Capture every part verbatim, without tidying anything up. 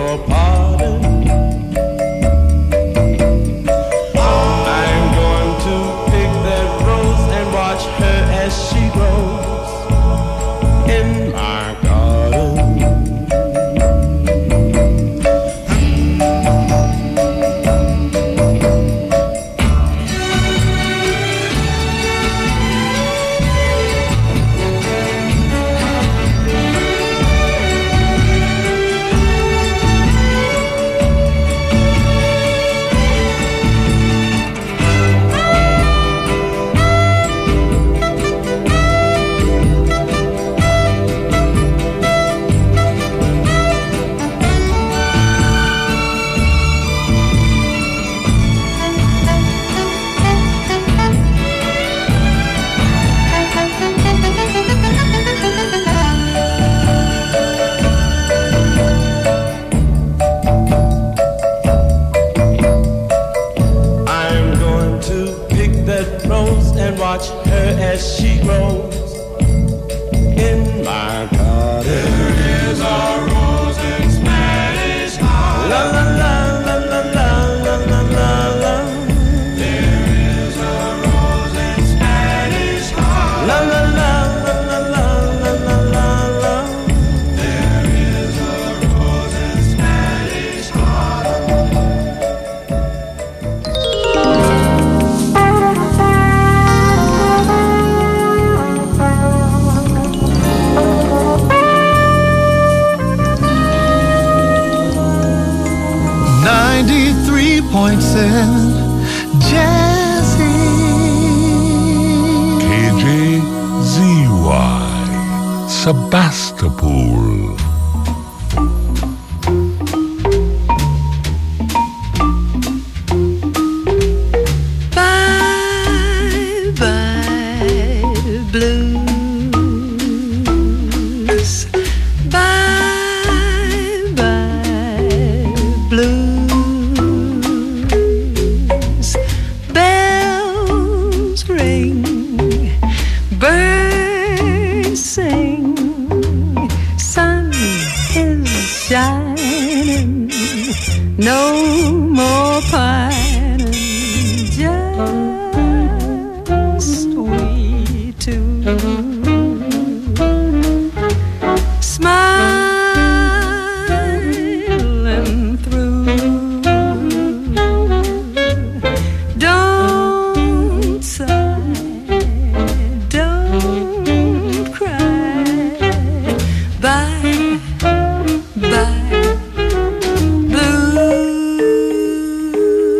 your pardon. I'm going to pick that rose and watch her as she grows in my garden. Watch her as she grows in my garden. There is a rose in Spanish Harlem. La la la la la la la la la. There is a rose in Spanish Harlem. La la la la la la la la la. There is a rose in Spanish Harlem. ninety-three point seven Jazzy K J Z Y Sebastopol. Bye bye blues. Bye bye blues. Bells ring, birds sing, sun is shining, no more pining, just we two. Smiling through. Don't sigh, don't cry. Bye, bye, blues.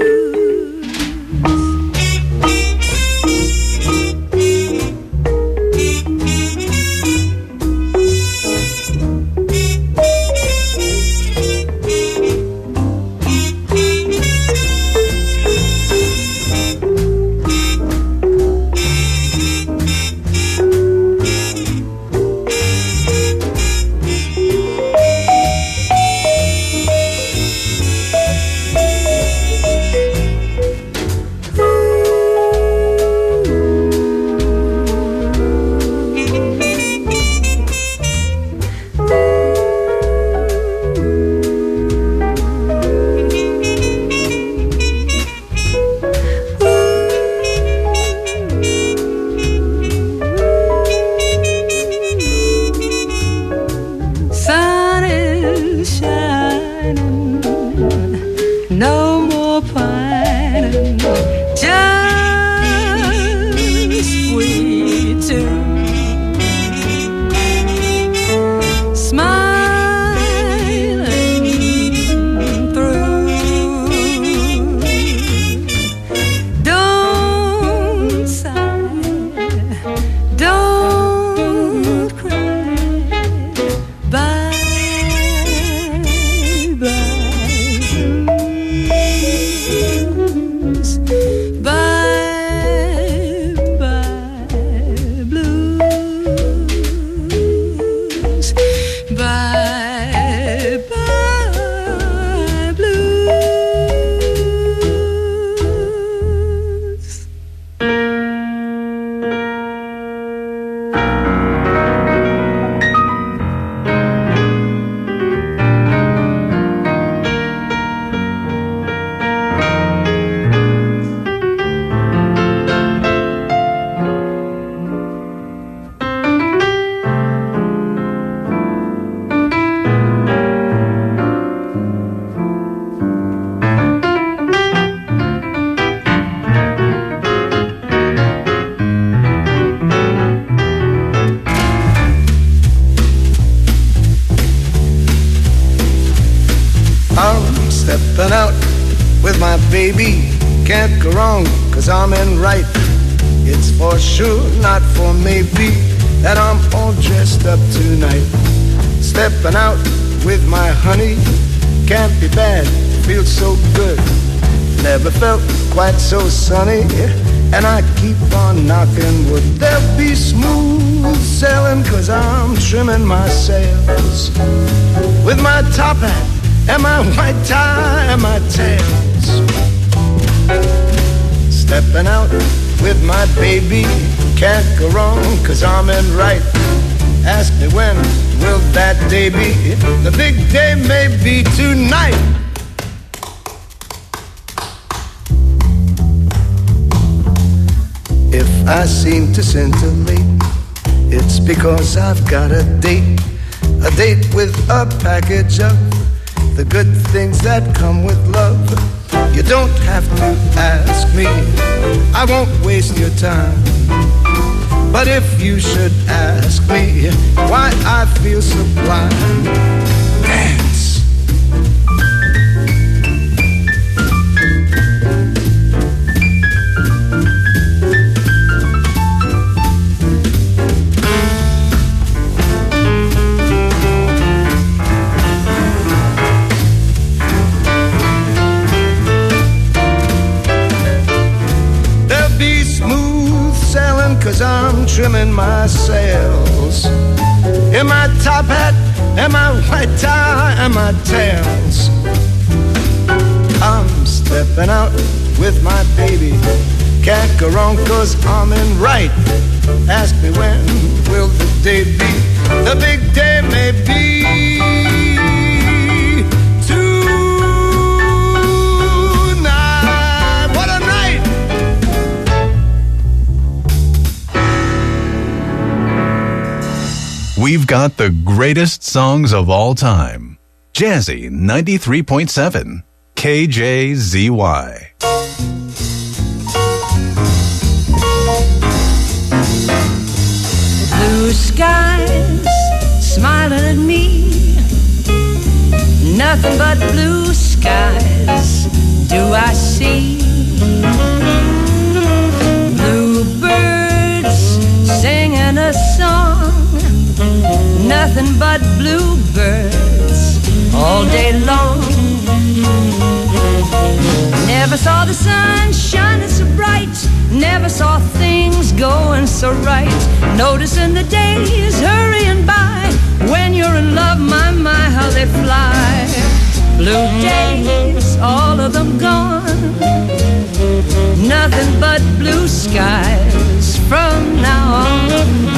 Stepping out with my baby, can't go wrong, cause I'm in right. It's for sure, not for maybe, that I'm all dressed up tonight. Stepping out with my honey, can't be bad, feels so good. Never felt quite so sunny, and I keep on knocking wood. There'll be smooth sailing, cause I'm trimming my sails with my top hat and my white tie and my tails. Stepping out with my baby, can't go wrong, cause I'm in right. Ask me when will that day be? The big day may be tonight. If I seem to scintillate, it's because I've got a date. A date with a package of the good things that come with love. You don't have to ask me, I won't waste your time. But if you should ask me why I feel sublime, dance. Cause I'm trimming my sails in my top hat and my white tie and my tails. I'm stepping out with my baby, can't go wrong cause I'm in right. Ask me when will the day be? The big day may be tonight. What a night! We've got the greatest songs of all time. Jazzy ninety-three point seven, K J Z Y. Blue skies smiling at me, nothing but blue skies do I see. Bluebirds singing a song, nothing but bluebirds all day long. Never saw the sun shining so bright, never saw things going so right. Noticing the days hurrying by, when you're in love, my, my, how they fly. Blue days, all of them gone, nothing but blue skies from now on.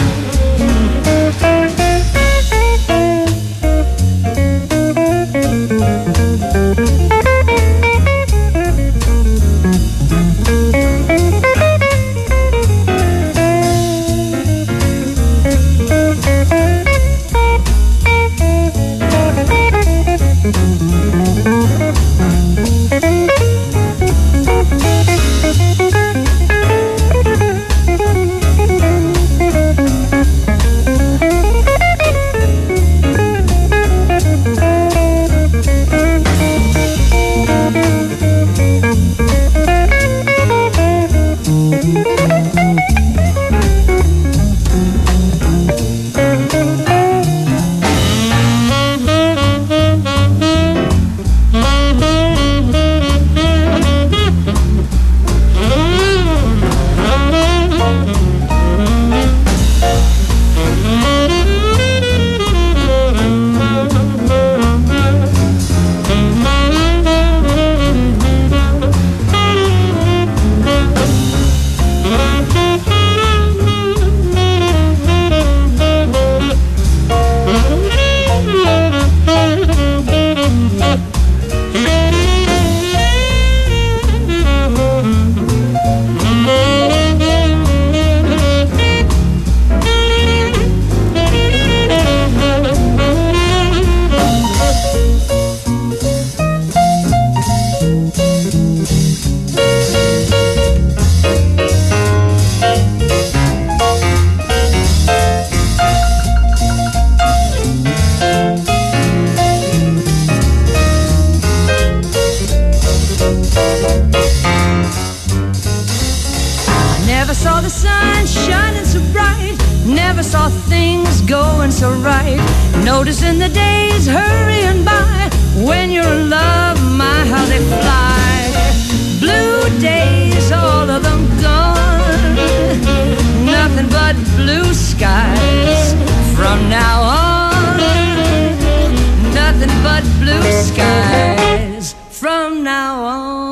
saw things going so right, noticing the days hurrying by. When you're in love, my, how they fly. Blue days, all of them gone. Nothing but blue skies from now on. Nothing but blue skies from now on.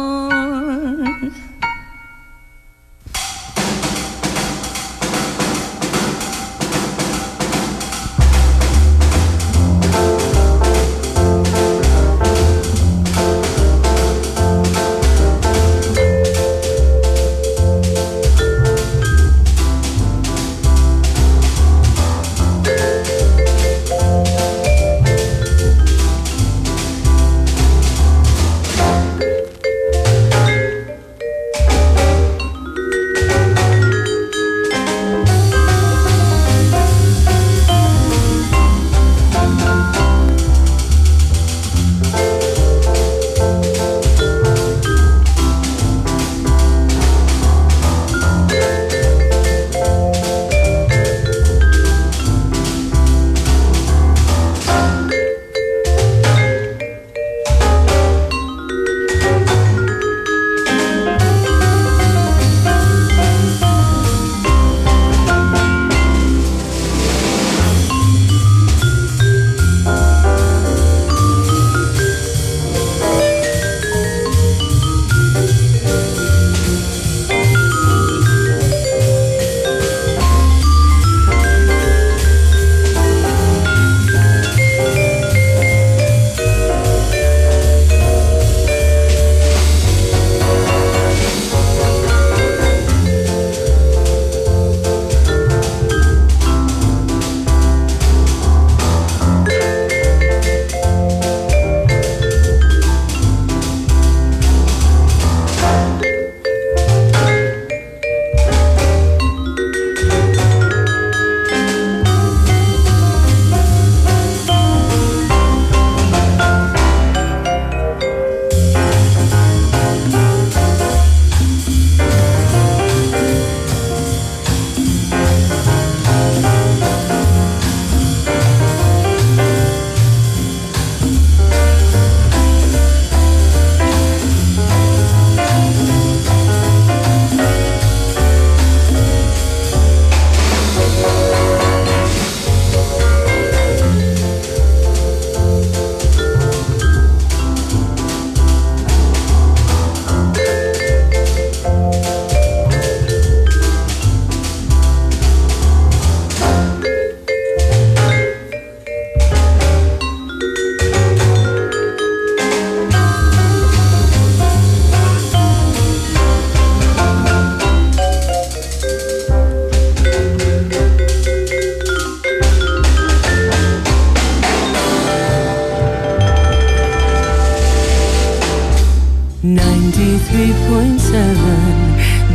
ninety-three point seven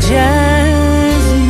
Jazzy.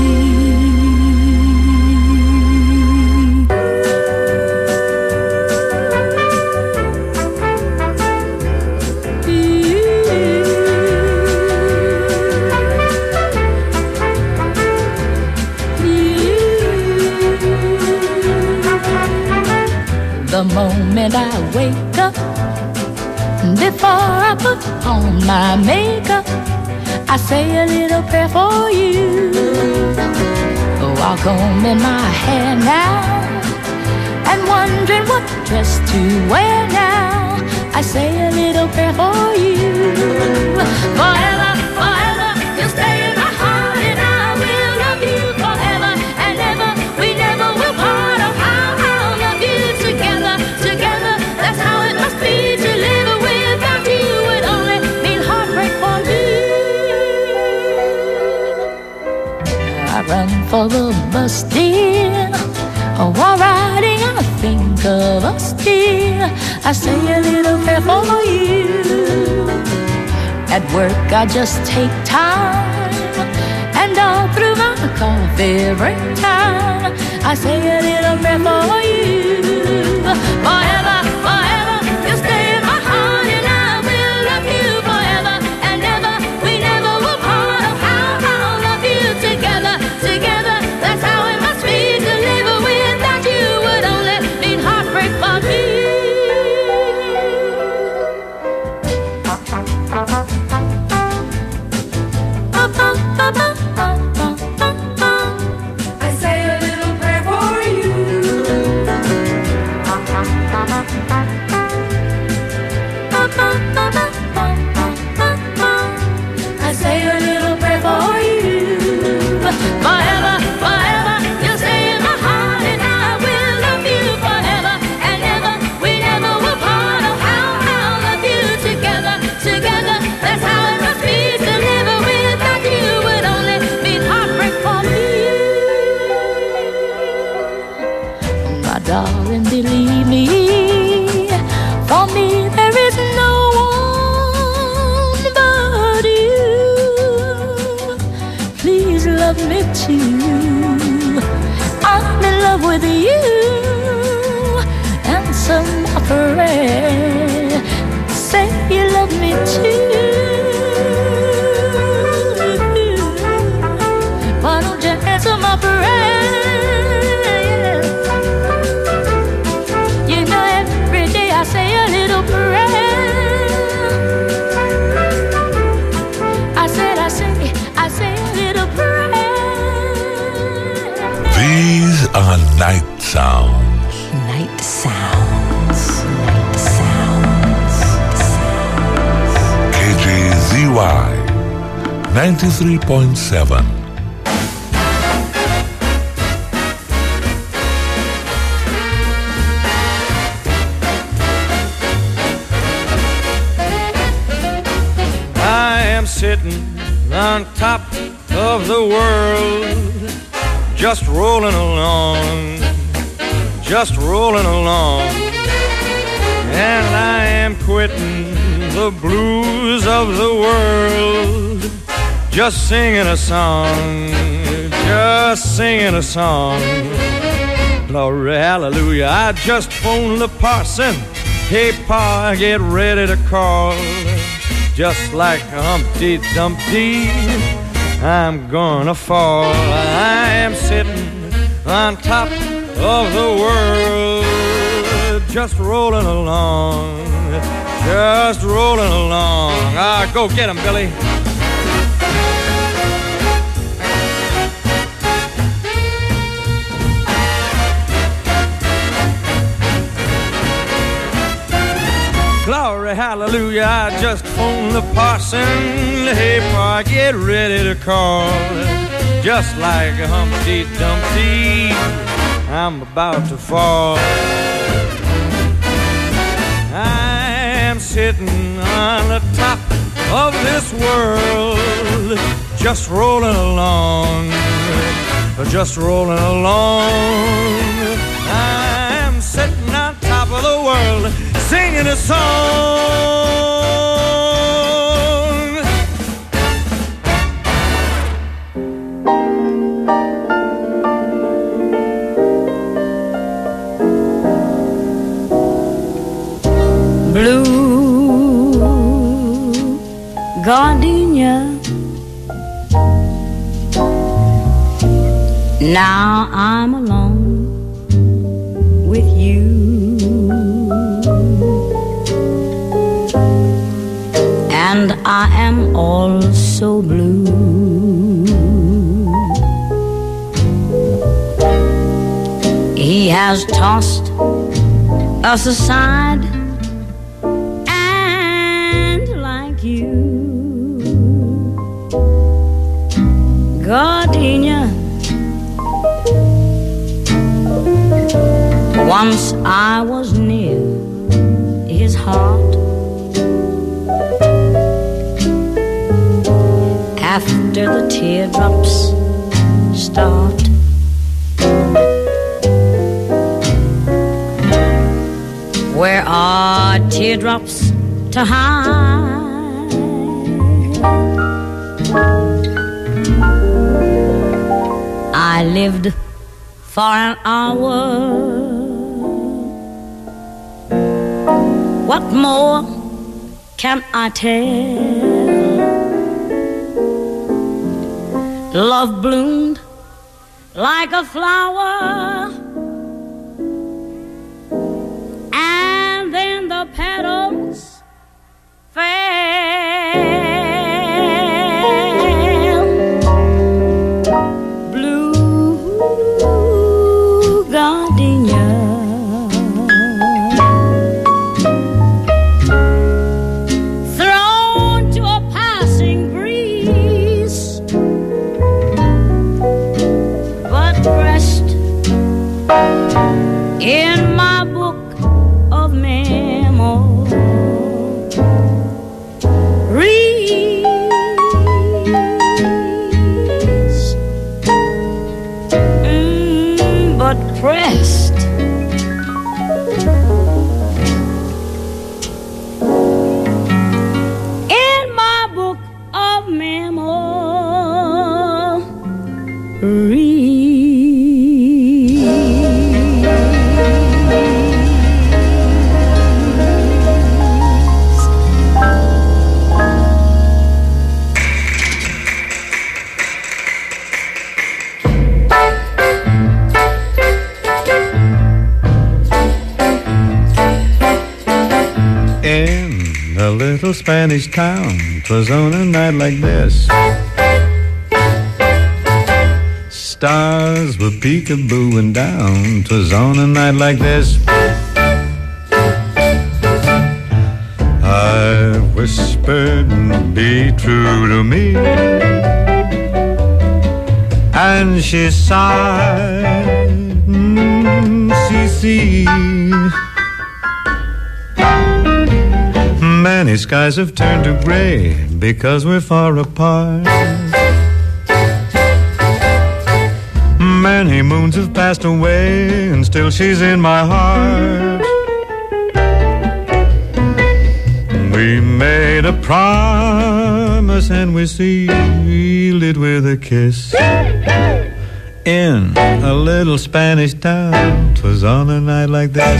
The moment I wake up, before I put on my makeup, I say a little prayer for you. While combing my hair now and wondering what dress to wear now, I say a little prayer for you. Forever, forever, you'll stay in my heart, and I will love you forever and ever. We never will part. Oh, how I'll love you together, together. That's how it must be to live without you. Would only mean heartbreak for me. I run for the bus, dear. Oh, while riding, I think of us, dear. I say a little prayer for you. At work, I just take time, and all through my coffee break time, I say a little prayer for you. Forever, forever, you'll stay in my heart, and I will love you forever and ever. We never will part. Oh, how I'll love you together, together. That's how it must be to live with. too. Why don't you answer my prayer? You know every day I say a little prayer. I said, I say, I say a little prayer. These are night sounds. Night sounds. Night sounds. K J Z Y ninety-three point seven. I am sitting on top of the world, just rolling along, just rolling along. And I am quitting the blues of the world, just singing a song, just singing a song. Glory, hallelujah. I just phoned the parson. Hey, Pa, get ready to call. Just like Humpty Dumpty, I'm gonna fall. I am sitting on top of the world, just rolling along, just rolling along. Ah, go get him, Billy. Glory, hallelujah, I just phoned the parson. Hey, Pa, get ready to call. Just like Humpty Dumpty, I'm about to fall. I am sitting on the top of this world, just rolling along, just rolling along. I am sitting on top of the world, singing a song. Blue gardenia, now I'm alone with you, and I am also blue. He has tossed us aside, and like you, gardenia, once I was near his heart. After the teardrops start, where are teardrops to hide? I lived for an hour. What more can I tell? Love bloomed like a flower, and then the petals fell. Blue gardenia, thrown to a passing breeze, but pressed Spanish town. 'Twas on a night like this. Stars were peekabooing down. 'Twas on a night like this. I whispered, be true to me. And she sighed, mm, see, see. Many skies have turned to gray because we're far apart. Many moons have passed away and still she's in my heart. We made a promise and we sealed it with a kiss. In a little Spanish town, 'twas on a night like this.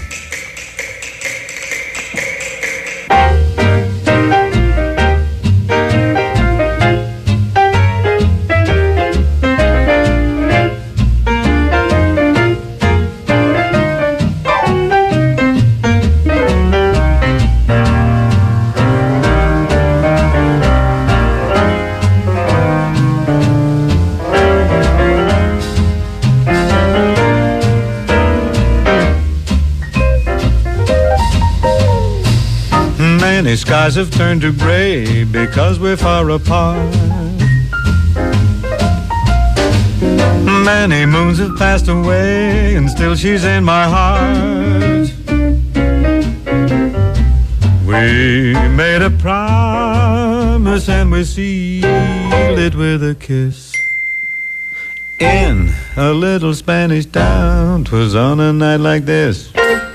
Many skies have turned to gray because we're far apart. Many moons have passed away and still she's in my heart. We made a promise and we sealed it with a kiss. In a little Spanish town, 'twas on a night like this.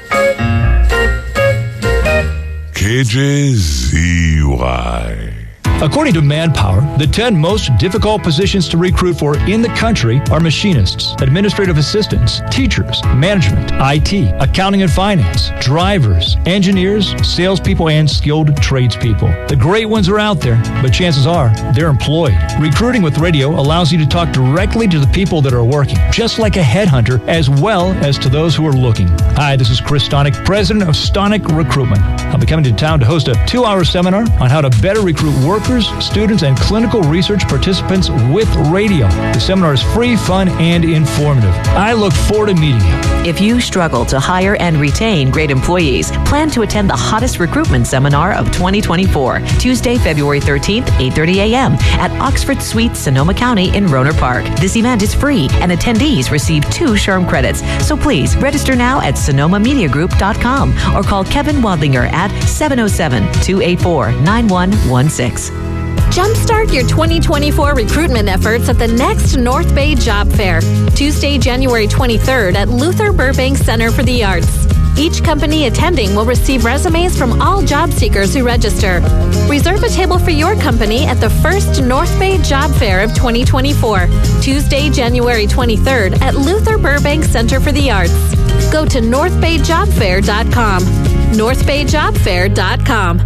K J Z Y. According to Manpower, the ten most difficult positions to recruit for in the country are machinists, administrative assistants, teachers, management, I T, accounting and finance, drivers, engineers, salespeople, and skilled tradespeople. The great ones are out there, but chances are they're employed. Recruiting with radio allows you to talk directly to the people that are working, just like a headhunter, as well as to those who are looking. Hi, this is Chris Stonick, president of Stonick Recruitment. I'll be coming to town to host a two-hour seminar on how to better recruit workers, students, and clinical research participants with radio. The seminar is free, fun, and informative. I look forward to meeting you. If you struggle to hire and retain great employees, plan to attend the hottest recruitment seminar of twenty twenty-four, Tuesday, February thirteenth, eight thirty a.m. at Oxford Suites, Sonoma County in Rohnert Park. This event is free, and attendees receive two SHRM credits. So please register now at sonoma media group dot com or call Kevin Wadlinger at seven oh seven, two eight four, nine one one six. Jumpstart your twenty twenty-four recruitment efforts at the next North Bay Job Fair, Tuesday, January twenty-third at Luther Burbank Center for the Arts. Each company attending will receive resumes from all job seekers who register. Reserve a table for your company at the first North Bay Job Fair of twenty twenty-four, Tuesday, January twenty-third at Luther Burbank Center for the Arts. Go to north bay job fair dot com. north bay job fair dot com.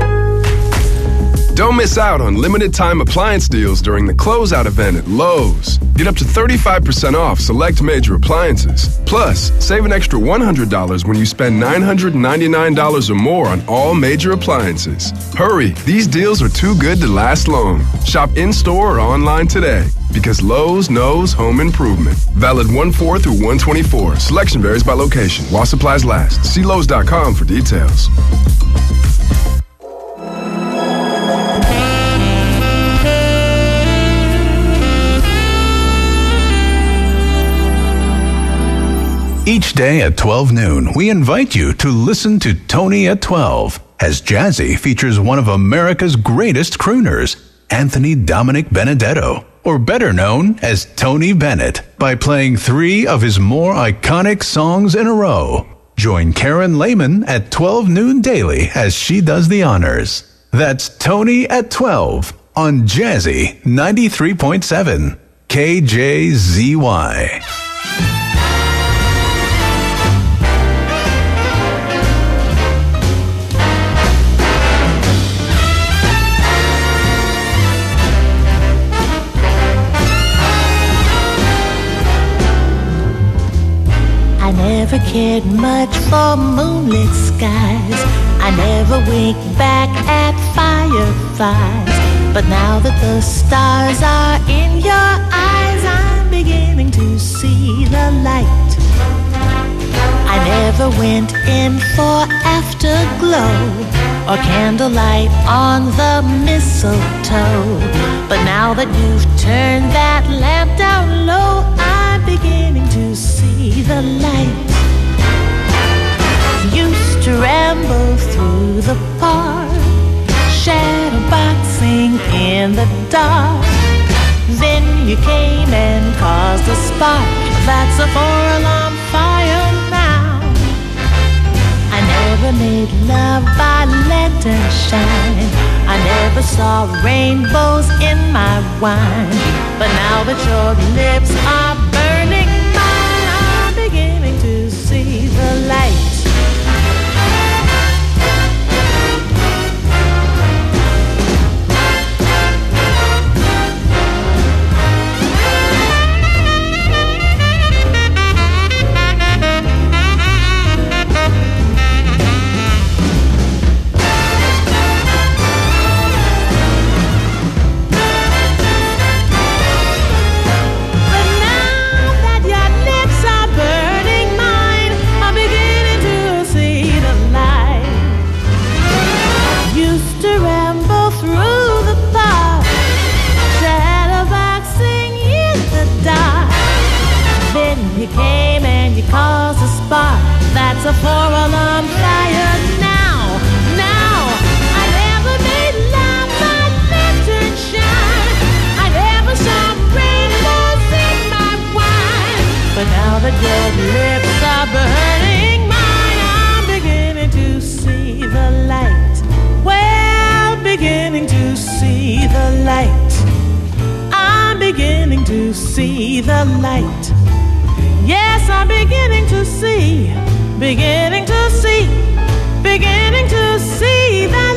Don't miss out on limited-time appliance deals during the closeout event at Lowe's. Get up to thirty-five percent off select major appliances. Plus, save an extra one hundred dollars when you spend nine hundred ninety-nine dollars or more on all major appliances. Hurry, these deals are too good to last long. Shop in-store or online today, because Lowe's knows home improvement. Valid one four through one twenty-four. Selection varies by location. While supplies last. See Lowe's dot com for details. Each day at twelve noon, we invite you to listen to Tony at twelve, as Jazzy features one of America's greatest crooners, Anthony Dominic Benedetto, or better known as Tony Bennett, by playing three of his more iconic songs in a row. Join Karen Lehman at twelve noon daily as she does the honors. That's Tony at twelve on Jazzy ninety-three point seven, K J Z Y. I never cared much for moonlit skies. I never wink back at fireflies, but now that the stars are in your eyes, I'm beginning to see the light. I never went in for afterglow or candlelight on the mistletoe, but now that you've turned that lamp down low, I'm beginning to see the light. Used to ramble through the park, shadow boxing in the dark. Then you came and caused a spark. That's a four-alarm fire now. I never made love by lantern shine. I never saw rainbows in my wine. But now that your lips are burning mine, I'm beginning to see the light. You came and you caused a spark. That's a four-alarm fire now. Now, I never made love by lantern shine. I never saw rainbows in my wine. But now that your lips are burning mine, I'm beginning to see the light. Well, beginning to see the light. I'm beginning to see the light. Yes, I'm beginning to see, beginning to see, beginning to see that